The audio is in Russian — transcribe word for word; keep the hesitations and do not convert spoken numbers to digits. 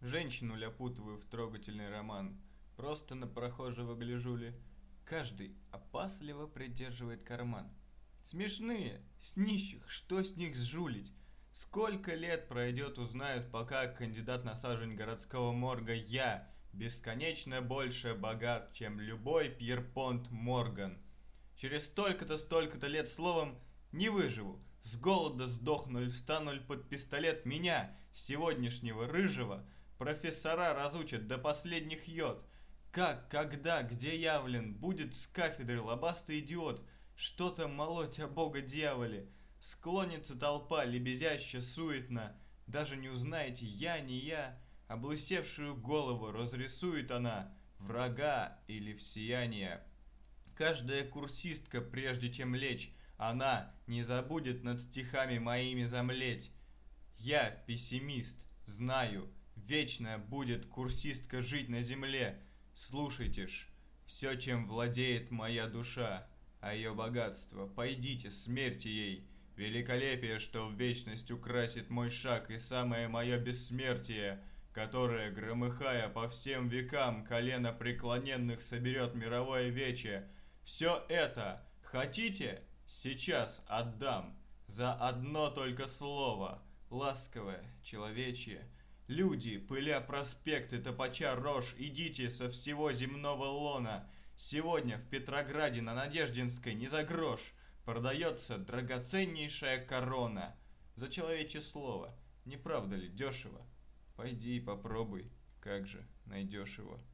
Женщину ляпутовую в трогательный роман. Просто на прохожего гляжу ли. Каждый опасливо придерживает карман. Смешные, с нищих, что с них сжулить? Сколько лет пройдет, узнают, пока кандидат на сажень городского морга я, бесконечно больше богат, чем любой Пьерпонт Морган. Через столько-то, столько-то лет словом не выживу. С голода сдохну ль, встану ль под пистолет меня, сегодняшнего рыжего, профессора разучат до последних йод. Как, когда, где явлен, будет с кафедры лобастый идиот, что-то молоть о бога-дьяволе. Склонится толпа, лебезяще, суетно, даже не узнаете я, не я, облысевшую голову разрисует она, врага или всеяния. Каждая курсистка, прежде чем лечь, она не забудет над стихами моими замлеть. Я пессимист, знаю, вечно будет курсистка жить на земле. Слушайте ж, все, чем владеет моя душа, а ее богатство, пойдите, смерьте ей. Великолепие, что в вечность украсит мой шаг, и самое мое бессмертие, которое, громыхая по всем векам, колено преклоненных соберет мировое вече. Все это хотите? Сейчас отдам. За одно только слово. Ласковое, человечье. Люди, пыля проспекты, топача рожь, идите со всего земного лона. Сегодня в Петрограде на Надеждинской не за грош продается драгоценнейшая корона. За человечье слово. Не правда ли дешево? Пойди и попробуй, как же найдешь его.